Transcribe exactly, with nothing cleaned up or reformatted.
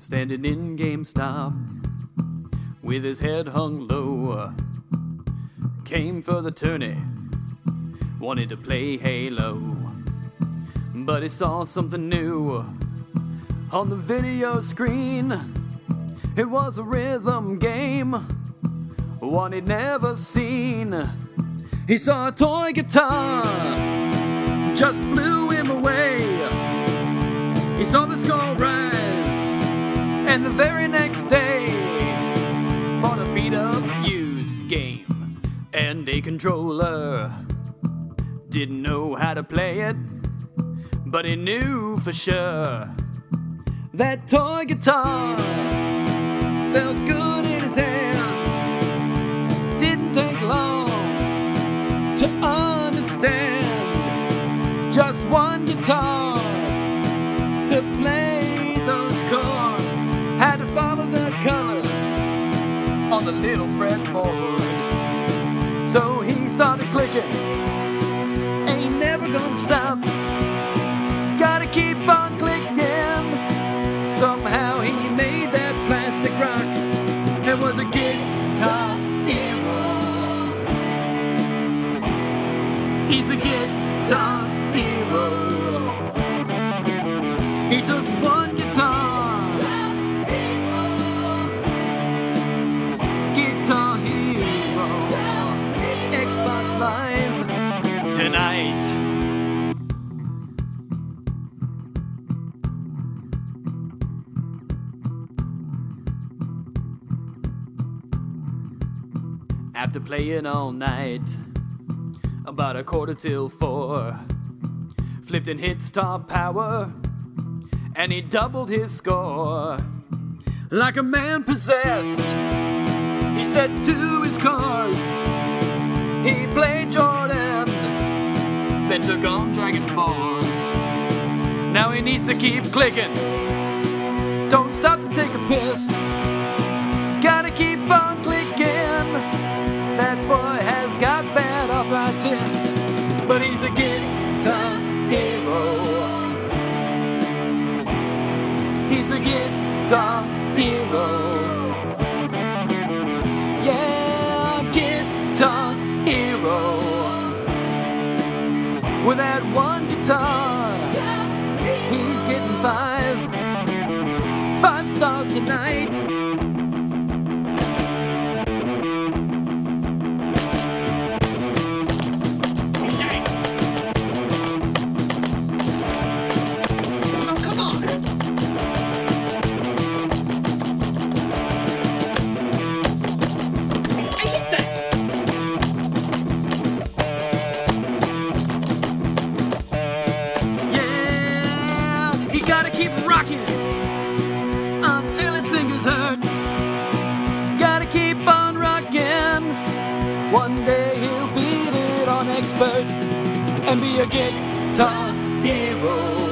standing in GameStop with his head hung low. Came for the tourney, wanted to play Halo, but he saw something new on the video screen. It was a rhythm game, one he'd never seen. He saw a toy guitar, just blew him away. He saw the score rise, and the very next day bought a beat-up used game and a controller. Didn't know how to play it, but he knew for sure that toy guitar felt good in his hands. Didn't take long to understand just one guitar to play those chords. Had to follow the colors on the little fretboard. So he started clicking, ain't never gonna stop, gotta keep on clicking. Somehow he made that plastic rock. It was a guitar hero. He's a guitar hero. He took one guitar, Guitar Hero, Xbox Live tonight. After playing all night, about a quarter till four, flipped and hit star power, and he doubled his score. Like a man possessed, he set to his course. He played Jordan, then took on Dragon Force. Now he needs to keep clicking, don't stop to take a piss, gotta keep on clicking. That boy has got bad arthritis, but he's a guitar hero. He's a guitar hero. Yeah, guitar hero. With that one guitar, he's getting five, five stars tonight. One day he'll beat it on expert and be a guitar hero.